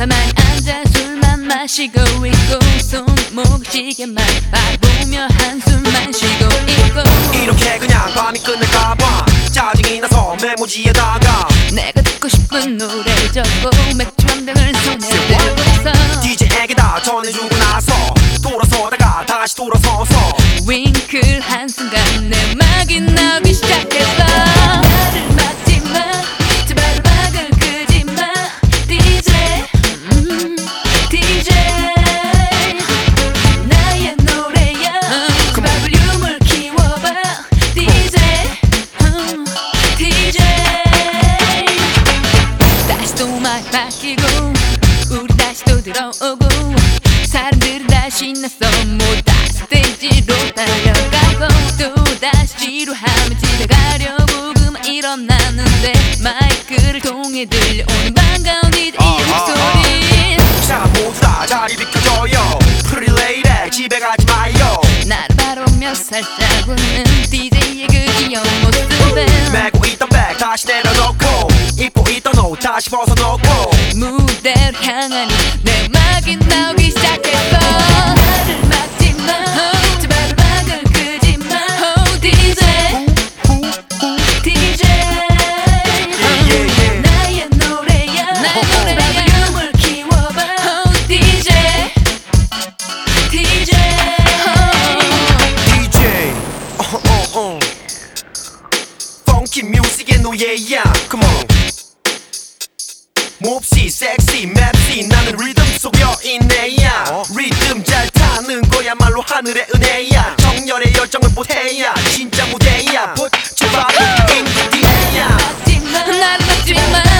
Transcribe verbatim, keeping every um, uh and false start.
가만히 앉아 술만 마시고 있고 손목 시계만 바보며 한숨만 쉬고 있고 이렇게 그냥 밤이 끝날까봐 짜증이 나서 메모지에다가 내가 듣고 싶은 노래를 적고 맥주 한 병을 손에 들고 있어 디제이에게 다 전해주고 나서 돌아서다가 다시 돌아서서 윙클 한순간 내 음악이 나오기 시작했어 나를 막지마 제발 음악을 끄지마 디제이 음, 디제이 나의 노래야 제발 볼륨을 키워봐 디제이 음, 디제이 다시 또 음악 바뀌고 우리 다시 또 들어오고 사람들은 다시 났어 모다 스테이지로 달려가고 또다시 지루하면 집에 가려고 그만 일어나는데 마이크를 통해 들려오는 반가운 디제이의 목소리 자 모두 다 자리 비켜줘요 Pretty lady 집에 가지 마요 나를 바라보며 살짝 웃는 디제이의 그 귀여운 모습에 메고 있던 백 다시 내려놓고 입고 있던 옷 다시 벗어놓고 무대를 향하니 내 음악이 나오기 시작했어 나를 막지마 제발 음악을 끄지마 oh, 디제이 디제이 나의 노래야 제발 볼륨을 키워봐 oh, 디제이 디제이 디제이 uh, uh, uh. Funky music의 노예야 Come on 몹시 섹시 맵시 나는 리듬 속 여인애야 어? 리듬 잘 타는 거야말로 하늘의 은혜야 정열의 열정을 보태야 진짜 무대야 Put your body in the air 나를 막지마 나를 막지마